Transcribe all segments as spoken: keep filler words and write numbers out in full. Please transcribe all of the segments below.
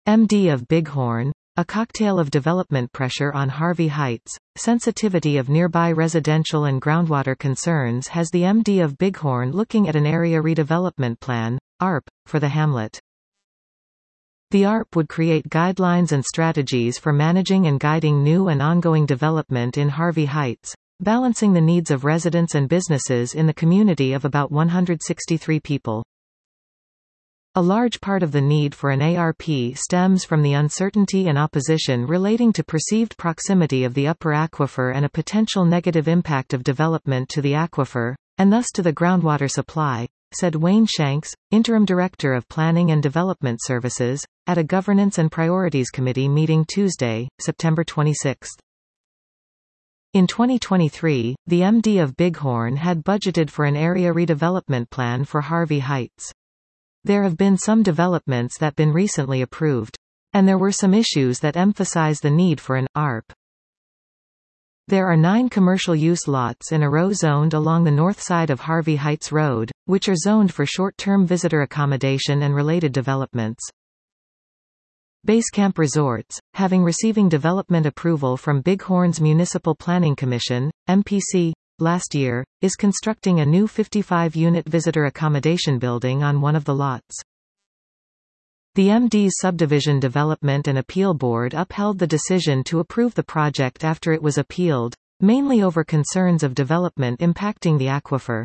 M D of Bighorn, a cocktail of development pressure on Harvey Heights, sensitivity of nearby residential and groundwater concerns has the M D of Bighorn looking at an area redevelopment plan, A R P, for the hamlet. The A R P would create guidelines and strategies for managing and guiding new and ongoing development in Harvey Heights, balancing the needs of residents and businesses in the community of about one hundred sixty-three people. A large part of the need for an A R P stems from the uncertainty and opposition relating to perceived proximity of the upper aquifer and a potential negative impact of development to the aquifer, and thus to the groundwater supply, said Wayne Shanks, Interim Director of Planning and Development Services, at a Governance and Priorities Committee meeting Tuesday, September twenty-sixth. In twenty twenty-three, the M D of Bighorn had budgeted for an area redevelopment plan for Harvey Heights. There have been some developments that been recently approved. And there were some issues that emphasize the need for an A R P. There are nine commercial use lots in a row zoned along the north side of Harvey Heights Road, which are zoned for short-term visitor accommodation and related developments. Basecamp Resorts, having receiving development approval from Bighorn's Municipal Planning Commission, M P C, last year, is constructing a new fifty-five unit visitor accommodation building on one of the lots. The M D's Subdivision Development and Appeal Board upheld the decision to approve the project after it was appealed, mainly over concerns of development impacting the aquifer.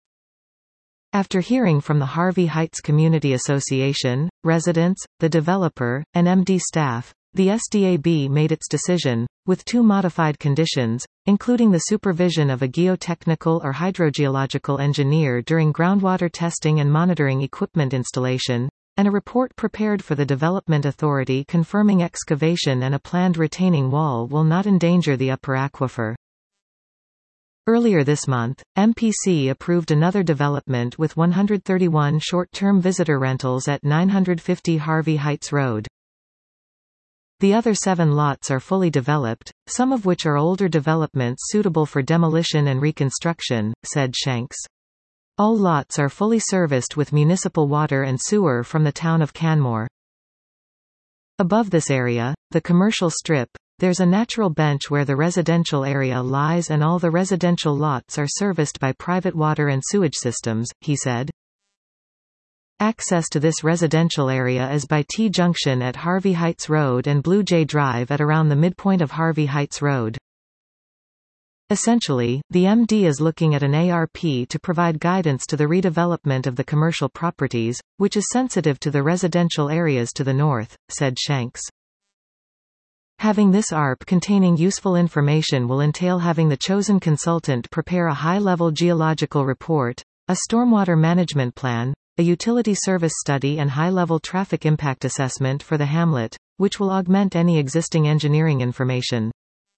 After hearing from the Harvey Heights Community Association, residents, the developer, and M D staff, the S D A B made its decision, with two modified conditions, including the supervision of a geotechnical or hydrogeological engineer during groundwater testing and monitoring equipment installation, and a report prepared for the Development Authority confirming excavation and a planned retaining wall will not endanger the upper aquifer. Earlier this month, M P C approved another development with one hundred thirty-one short-term visitor rentals at nine hundred fifty Harvey Heights Road. The other seven lots are fully developed, some of which are older developments suitable for demolition and reconstruction, said Shanks. All lots are fully serviced with municipal water and sewer from the town of Canmore. Above this area, the commercial strip, there's a natural bench where the residential area lies and all the residential lots are serviced by private water and sewage systems, he said. Access to this residential area is by T-junction at Harvey Heights Road and Blue Jay Drive at around the midpoint of Harvey Heights Road. Essentially, the M D is looking at an A R P to provide guidance to the redevelopment of the commercial properties, which is sensitive to the residential areas to the north, said Shanks. Having this A R P containing useful information will entail having the chosen consultant prepare a high-level geological report, a stormwater management plan, a utility service study and high-level traffic impact assessment for the hamlet, which will augment any existing engineering information.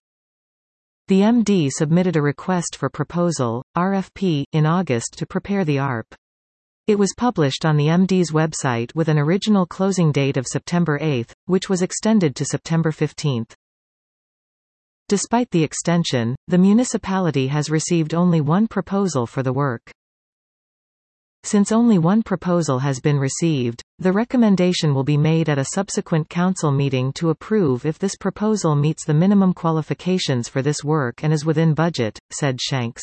The M D submitted a request for proposal, R F P, in August to prepare the A R P. It was published on the M D's website with an original closing date of September eighth, which was extended to September fifteenth. Despite the extension, the municipality has received only one proposal for the work. Since only one proposal has been received, the recommendation will be made at a subsequent council meeting to approve if this proposal meets the minimum qualifications for this work and is within budget, said Shanks.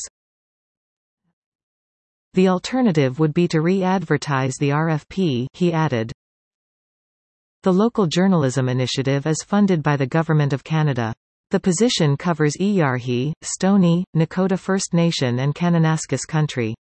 The alternative would be to re-advertise the R F P, he added. The Local Journalism Initiative is funded by the Government of Canada. The position covers Iyarhi, Stoney, Nakota First Nation and Kananaskis country.